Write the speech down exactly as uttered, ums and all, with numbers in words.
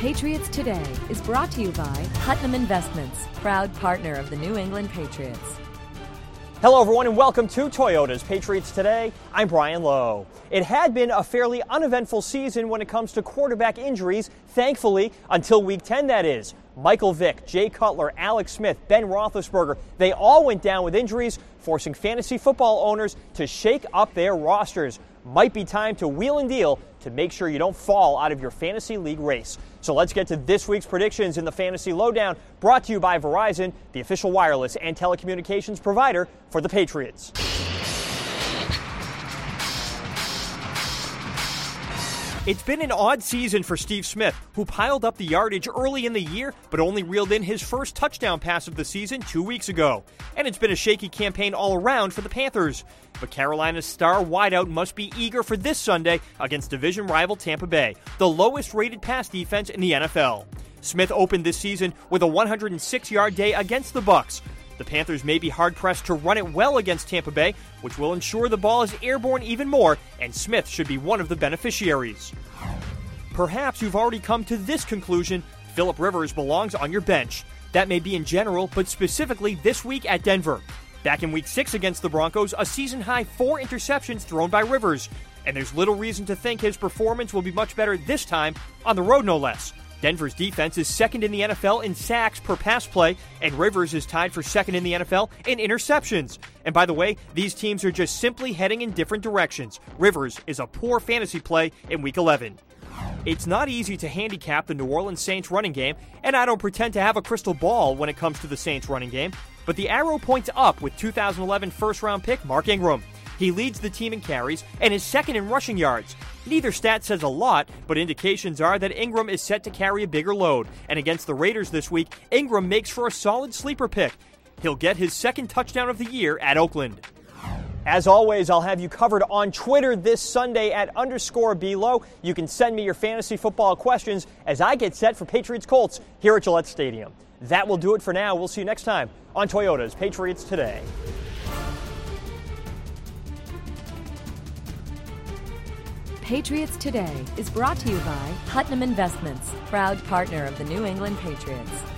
Patriots Today is brought to you by Putnam Investments, proud partner of the New England Patriots. Hello, everyone, and welcome to Toyota's Patriots Today. I'm Brian Lowe. It had been a fairly uneventful season when it comes to quarterback injuries, thankfully, until Week ten, that is. Michael Vick, Jay Cutler, Alex Smith, Ben Roethlisberger, they all went down with injuries, forcing fantasy football owners to shake up their rosters. Might be time to wheel and deal to make sure you don't fall out of your fantasy league race. So let's get to this week's predictions in the Fantasy Lowdown, brought to you by Verizon, the official wireless and telecommunications provider for the Patriots. It's been an odd season for Steve Smith, who piled up the yardage early in the year, but only reeled in his first touchdown pass of the season two weeks ago. And it's been a shaky campaign all around for the Panthers. But Carolina's star wideout must be eager for this Sunday against division rival Tampa Bay, the lowest-rated pass defense in the N F L. Smith opened this season with a one hundred six yard day against the Bucs. The Panthers may be hard-pressed to run it well against Tampa Bay, which will ensure the ball is airborne even more, and Smith should be one of the beneficiaries. Perhaps you've already come to this conclusion: Phillip Rivers belongs on your bench. That may be in general, but specifically this week at Denver. Back in Week six against the Broncos, a season-high four interceptions thrown by Rivers, and there's little reason to think his performance will be much better this time, on the road no less. Denver's defense is second in the N F L in sacks per pass play, and Rivers is tied for second in the N F L in interceptions. And by the way, these teams are just simply heading in different directions. Rivers is a poor fantasy play in Week eleven. It's not easy to handicap the New Orleans Saints running game, and I don't pretend to have a crystal ball when it comes to the Saints running game, but the arrow points up with two thousand eleven first-round pick Mark Ingram. He leads the team in carries and is second in rushing yards. Neither stat says a lot, but indications are that Ingram is set to carry a bigger load, and against the Raiders this week, Ingram makes for a solid sleeper pick. He'll get his second touchdown of the year at Oakland. As always, I'll have you covered on Twitter this Sunday at underscore below. You can send me your fantasy football questions as I get set for Patriots Colts here at Gillette Stadium. That will do it for now. We'll see you next time on Toyota's Patriots Today. Patriots Today is brought to you by Putnam Investments, proud partner of the New England Patriots.